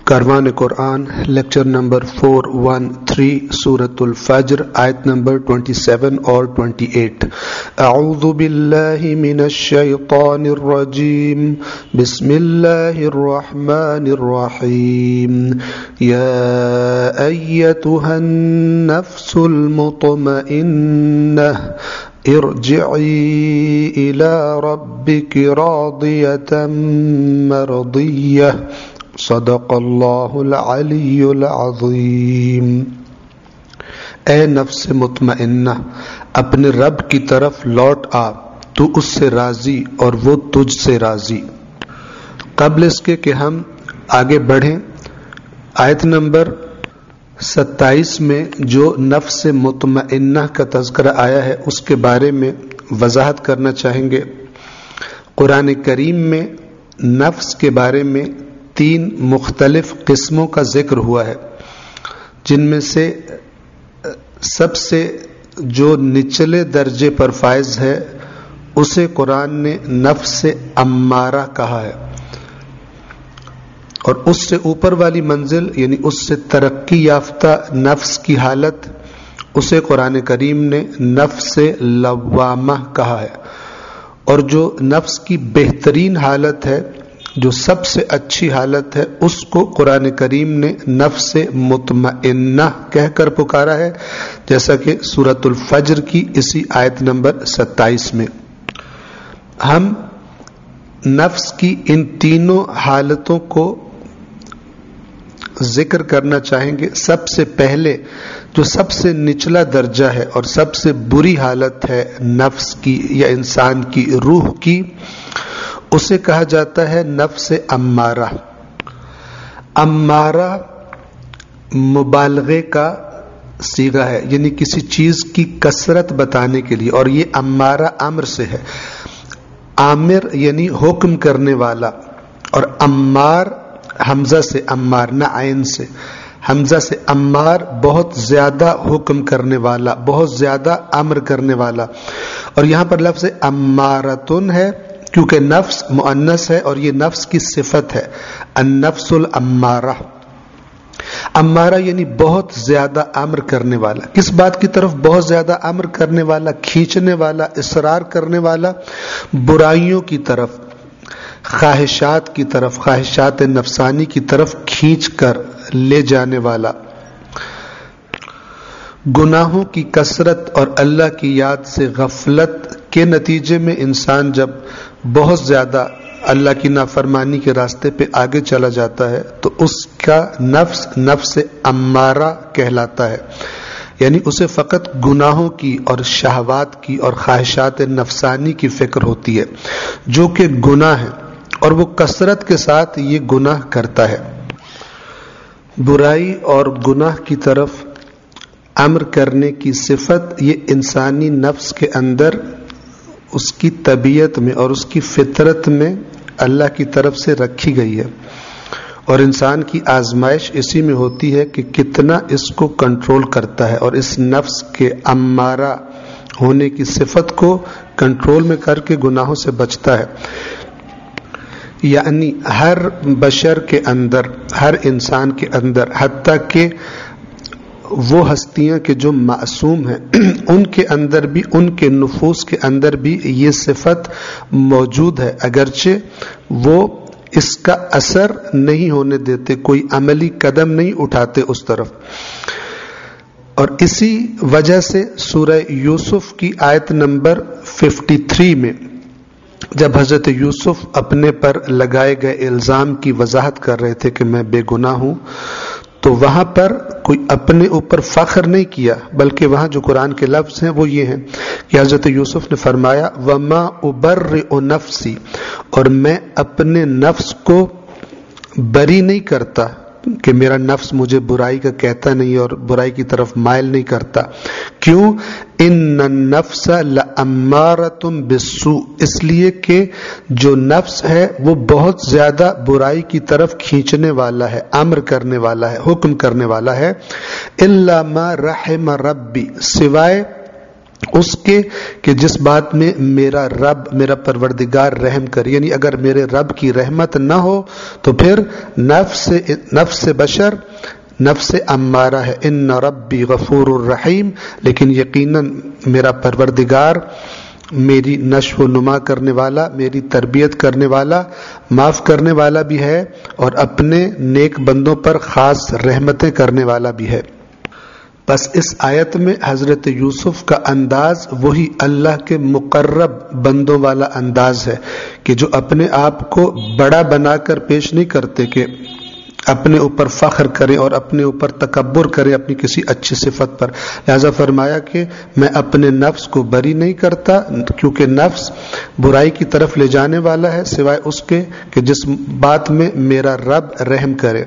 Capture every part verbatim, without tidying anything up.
کاروان Quran lecture number four one three سورۃ الفجر آیت نمبر ٹوینٹی سیون اور ٹوینٹی ایٹ. اعوذ باللہ من الشیطان الرجیم بسم اللہ الرحمن الرحیم. یا ایتها النفس المطمئنہ ارجعی الی ربک راضیۃ مرضیہ. صدق اللہ العلی العظیم. اے نفس مطمئنہ، اپنے رب کی طرف لوٹ آ، تو اس سے راضی اور وہ تجھ سے راضی. قبل اس کے کہ ہم آگے بڑھیں، آیت نمبر ستائیس میں جو نفس مطمئنہ کا تذکرہ آیا ہے اس کے بارے میں وضاحت کرنا چاہیں گے. قرآن کریم میں نفس کے بارے میں تین مختلف قسموں کا ذکر ہوا ہے، جن میں سے سب سے جو نچلے درجے پر فائز ہے اسے قرآن نے نفس امارہ کہا ہے، اور اس سے اوپر والی منزل یعنی اس سے ترقی یافتہ نفس کی حالت اسے قرآن کریم نے نفس لوامہ کہا ہے، اور جو نفس کی بہترین حالت ہے، جو سب سے اچھی حالت ہے، اس کو قرآن کریم نے نفس مطمئنہ کہہ کر پکارا ہے، جیسا کہ سورۃ الفجر کی اسی آیت نمبر ستائیس میں. ہم نفس کی ان تینوں حالتوں کو ذکر کرنا چاہیں گے. سب سے پہلے جو سب سے نچلا درجہ ہے اور سب سے بری حالت ہے نفس کی یا انسان کی روح کی، اسے کہا جاتا ہے نفس امارہ. امارہ مبالغے کا صیغہ ہے، یعنی کسی چیز کی کثرت بتانے کے لیے، اور یہ امارہ امر سے ہے. آمر یعنی حکم کرنے والا، اور امار حمزہ سے امار نہ عین سے، حمزہ سے امار بہت زیادہ حکم کرنے والا، بہت زیادہ امر کرنے والا. اور یہاں پر لفظ امارتن ہے کیونکہ نفس مؤنث ہے اور یہ نفس کی صفت ہے، النفس الامارہ. امارہ یعنی بہت زیادہ امر کرنے والا. کس بات کی طرف بہت زیادہ امر کرنے والا، کھینچنے والا، اصرار کرنے والا؟ برائیوں کی طرف، خواہشات کی طرف، خواہشات نفسانی کی طرف کھینچ کر لے جانے والا. گناہوں کی کثرت اور اللہ کی یاد سے غفلت کے نتیجے میں انسان جب بہت زیادہ اللہ کی نافرمانی کے راستے پہ آگے چلا جاتا ہے تو اس کا نفس نفس امارہ کہلاتا ہے، یعنی اسے فقط گناہوں کی اور شہوات کی اور خواہشات نفسانی کی فکر ہوتی ہے جو کہ گناہ ہے، اور وہ کثرت کے ساتھ یہ گناہ کرتا ہے. برائی اور گناہ کی طرف امر کرنے کی صفت یہ انسانی نفس کے اندر، اس کی طبیعت میں اور اس کی فطرت میں اللہ کی طرف سے رکھی گئی ہے، اور انسان کی آزمائش اسی میں ہوتی ہے کہ کتنا اس کو کنٹرول کرتا ہے اور اس نفس کے امارہ ہونے کی صفت کو کنٹرول میں کر کے گناہوں سے بچتا ہے. یعنی ہر بشر کے اندر، ہر انسان کے اندر، حتیٰ کہ وہ ہستیاں کہ جو معصوم ہیں ان کے اندر بھی، ان کے نفوس کے اندر بھی یہ صفت موجود ہے، اگرچہ وہ اس کا اثر نہیں ہونے دیتے، کوئی عملی قدم نہیں اٹھاتے اس طرف. اور اسی وجہ سے سورہ یوسف کی آیت نمبر تریپن میں جب حضرت یوسف اپنے پر لگائے گئے الزام کی وضاحت کر رہے تھے کہ میں بے گناہ ہوں، تو وہاں پر کوئی اپنے اوپر فخر نہیں کیا، بلکہ وہاں جو قرآن کے لفظ ہیں وہ یہ ہیں کہ حضرت یوسف نے فرمایا وَمَا أُبَرِّئُ نَفْسِي، اور میں اپنے نفس کو بری نہیں کرتا، کہ میرا نفس مجھے برائی کا کہتا نہیں اور برائی کی طرف مائل نہیں کرتا. کیوں؟ ان النفس لامارۃ بالسوء، اس لیے کہ جو نفس ہے وہ بہت زیادہ برائی کی طرف کھینچنے والا ہے، امر کرنے والا ہے، حکم کرنے والا ہے. الا ما رحم ربی، سوائے اس کے کہ جس بات میں میرا رب میرا پروردگار رحم کرے، یعنی اگر میرے رب کی رحمت نہ ہو تو پھر نفس نفس بشر نفس امارہ ہے، ان ربی غفور الرحیم، لیکن یقیناً میرا پروردگار میری نشو و نما کرنے والا، میری تربیت کرنے والا، معاف کرنے والا بھی ہے، اور اپنے نیک بندوں پر خاص رحمتیں کرنے والا بھی ہے۔ بس اس آیت میں حضرت یوسف کا انداز وہی اللہ کے مقرب بندوں والا انداز ہے کہ جو اپنے آپ کو بڑا بنا کر پیش نہیں کرتے کہ اپنے اوپر فخر کریں اور اپنے اوپر تکبر کریں اپنی کسی اچھی صفت پر، لہذا فرمایا کہ میں اپنے نفس کو بری نہیں کرتا، کیونکہ نفس برائی کی طرف لے جانے والا ہے سوائے اس کے کہ جس بات میں میرا رب رحم کرے۔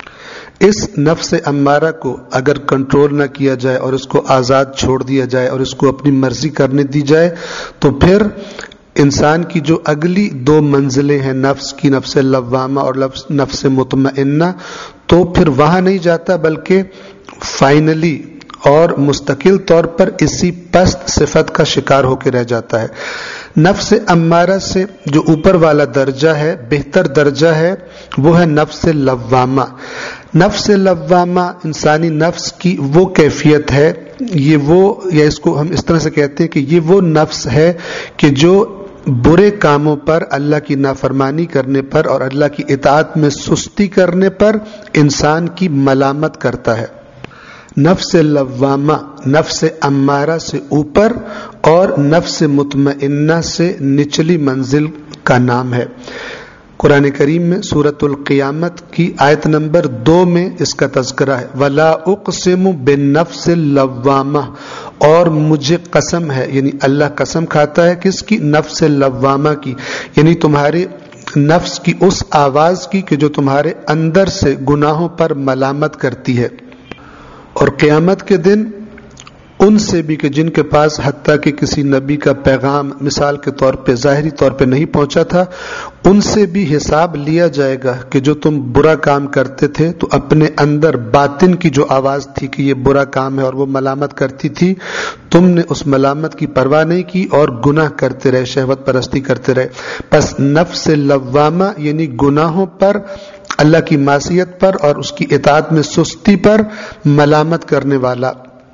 اس نفس امارہ کو اگر کنٹرول نہ کیا جائے اور اس کو آزاد چھوڑ دیا جائے اور اس کو اپنی مرضی کرنے دی جائے تو پھر انسان کی جو اگلی دو منزلیں ہیں، نفس کی نفس لوامہ اور نفس مطمئنہ، تو پھر وہاں نہیں جاتا بلکہ فائنلی اور مستقل طور پر اسی پست صفت کا شکار ہو کے رہ جاتا ہے۔ نفس امارہ سے جو اوپر والا درجہ ہے، بہتر درجہ ہے، وہ ہے نفس لوامہ۔ نفس لوامہ انسانی نفس کی وہ کیفیت ہے، یہ وہ یا اس کو ہم اس طرح سے کہتے ہیں کہ یہ وہ نفس ہے کہ جو برے کاموں پر، اللہ کی نافرمانی کرنے پر اور اللہ کی اطاعت میں سستی کرنے پر انسان کی ملامت کرتا ہے۔ نفس لوامہ نفس امارہ سے اوپر اور نفس مطمئنہ سے نچلی منزل کا نام ہے۔ قرآن کریم میں سورۃ القیامت کی آیت نمبر دو میں اس کا تذکرہ ہے، وَلَا أُقْسِمُ بِالنَّفْسِ اللَّوَّامَةِ، اور مجھے قسم ہے، یعنی اللہ قسم کھاتا ہے کس کی؟ نفس لوامہ کی، یعنی تمہارے نفس کی اس آواز کی کہ جو تمہارے اندر سے گناہوں پر ملامت کرتی ہے۔ اور قیامت کے دن ان سے بھی کہ جن کے پاس حتیٰ کہ کسی نبی کا پیغام مثال کے طور پہ ظاہری طور پہ نہیں پہنچا تھا، ان سے بھی حساب لیا جائے گا کہ جو تم برا کام کرتے تھے تو اپنے اندر باطن کی جو آواز تھی کہ یہ برا کام ہے اور وہ ملامت کرتی تھی، تم نے اس ملامت کی پرواہ نہیں کی اور گناہ کرتے رہے، شہوت پرستی کرتے رہے۔ پس نفس لوامہ یعنی گناہوں پر، اللہ کی معصیت پر اور اس کی اطاعت میں سستی پر ملامت کرنے والا۔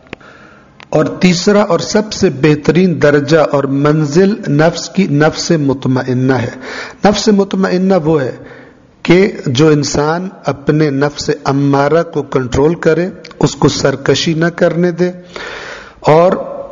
اور تیسرا اور سب سے بہترین درجہ اور منزل نفس کی نفس مطمئنہ ہے۔ نفس مطمئنہ وہ ہے کہ جو انسان اپنے نفس امارہ کو کنٹرول کرے، اس کو سرکشی نہ کرنے دے، اور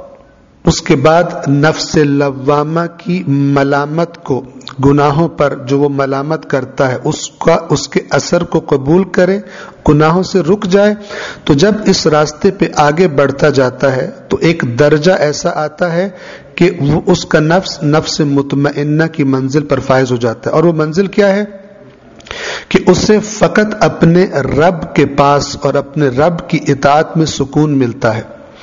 اس کے بعد نفس لوامہ کی ملامت کو، گناہوں پر جو وہ ملامت کرتا ہے اس کا اس کے اثر کو قبول کرے، گناہوں سے رک جائے، تو جب اس راستے پہ آگے بڑھتا جاتا ہے تو ایک درجہ ایسا آتا ہے کہ وہ اس کا نفس نفس مطمئنہ کی منزل پر فائز ہو جاتا ہے۔ اور وہ منزل کیا ہے؟ کہ اسے فقط اپنے رب کے پاس اور اپنے رب کی اطاعت میں سکون ملتا ہے،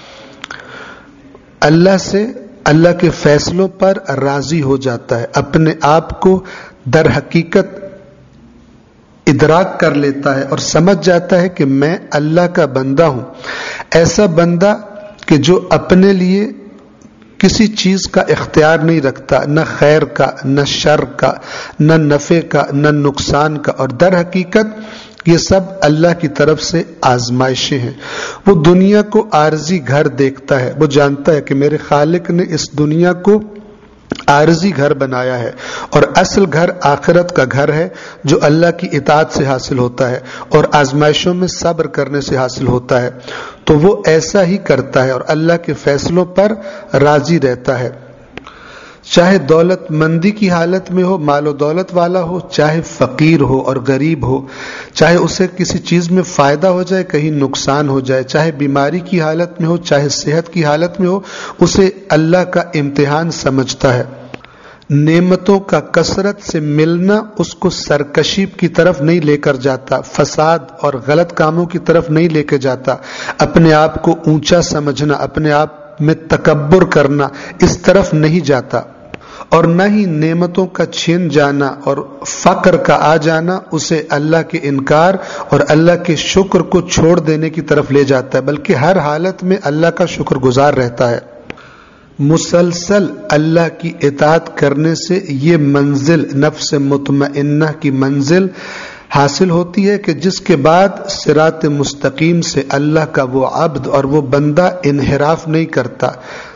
اللہ سے، اللہ کے فیصلوں پر راضی ہو جاتا ہے، اپنے آپ کو در حقیقت ادراک کر لیتا ہے اور سمجھ جاتا ہے کہ میں اللہ کا بندہ ہوں، ایسا بندہ کہ جو اپنے لیے کسی چیز کا اختیار نہیں رکھتا، نہ خیر کا، نہ شر کا، نہ نفع کا، نہ نقصان کا، اور در حقیقت یہ سب اللہ کی طرف سے آزمائشیں ہیں۔ وہ دنیا کو عارضی گھر دیکھتا ہے، وہ جانتا ہے کہ میرے خالق نے اس دنیا کو عارضی گھر بنایا ہے اور اصل گھر آخرت کا گھر ہے جو اللہ کی اطاعت سے حاصل ہوتا ہے اور آزمائشوں میں صبر کرنے سے حاصل ہوتا ہے، تو وہ ایسا ہی کرتا ہے اور اللہ کے فیصلوں پر راضی رہتا ہے، چاہے دولت مندی کی حالت میں ہو، مال و دولت والا ہو، چاہے فقیر ہو اور غریب ہو، چاہے اسے کسی چیز میں فائدہ ہو جائے، کہیں نقصان ہو جائے، چاہے بیماری کی حالت میں ہو، چاہے صحت کی حالت میں ہو، اسے اللہ کا امتحان سمجھتا ہے۔ نعمتوں کا کثرت سے ملنا اس کو سرکشی کی طرف نہیں لے کر جاتا، فساد اور غلط کاموں کی طرف نہیں لے کے جاتا، اپنے آپ کو اونچا سمجھنا، اپنے آپ میں تکبر کرنا، اس طرف نہیں جاتا، اور نہ ہی نعمتوں کا چھن جانا اور فقر کا آ جانا اسے اللہ کے انکار اور اللہ کے شکر کو چھوڑ دینے کی طرف لے جاتا ہے، بلکہ ہر حالت میں اللہ کا شکر گزار رہتا ہے۔ مسلسل اللہ کی اطاعت کرنے سے یہ منزل نفس مطمئنہ کی منزل حاصل ہوتی ہے کہ جس کے بعد صراط مستقیم سے اللہ کا وہ عبد اور وہ بندہ انحراف نہیں کرتا.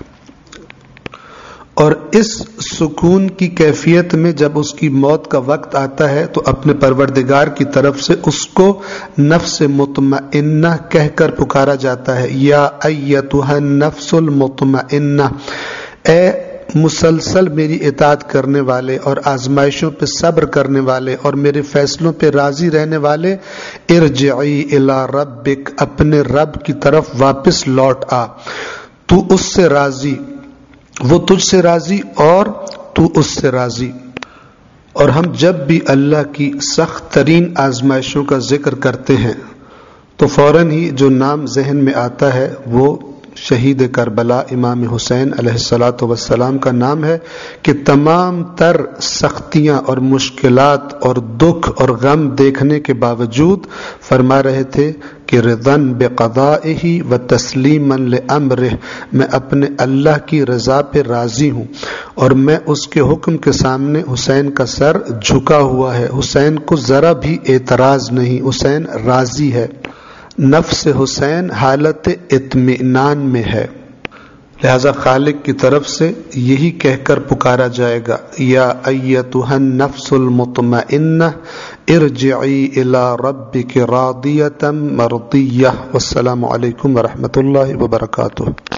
اور اس سکون کی کیفیت میں جب اس کی موت کا وقت آتا ہے تو اپنے پروردگار کی طرف سے اس کو نفس مطمئنہ کہہ کر پکارا جاتا ہے. یا ایتھا النفس المطمئنہ، اے مسلسل میری اطاعت کرنے والے اور آزمائشوں پہ صبر کرنے والے اور میرے فیصلوں پہ راضی رہنے والے، ارجعی الی ربک، اپنے رب کی طرف واپس لوٹ آ. تو اس سے راضی، وہ تجھ سے راضی اور تو اس سے راضی. اور ہم جب بھی اللہ کی سخت ترین آزمائشوں کا ذکر کرتے ہیں تو فوراً ہی جو نام ذہن میں آتا ہے وہ شہید کربلا امام حسین علیہ الصلاۃ والسلام کا نام ہے کہ تمام تر سختیاں اور مشکلات اور دکھ اور غم دیکھنے کے باوجود فرما رہے تھے کہ رضن بقضائہ و تسلیما لامرہ، میں اپنے اللہ کی رضا پہ راضی ہوں اور میں اس کے حکم کے سامنے حسین کا سر جھکا ہوا ہے. حسین کو ذرا بھی اعتراض نہیں، حسین راضی ہے. نفس حسین حالت اطمینان میں ہے، لہذا خالق کی طرف سے یہی کہہ کر پکارا جائے گا، یا ایتھا النفس المطمئنہ ارجعی الی ربک راضیۃ مرضیہ. والسلام علیکم ورحمۃ اللہ وبرکاتہ.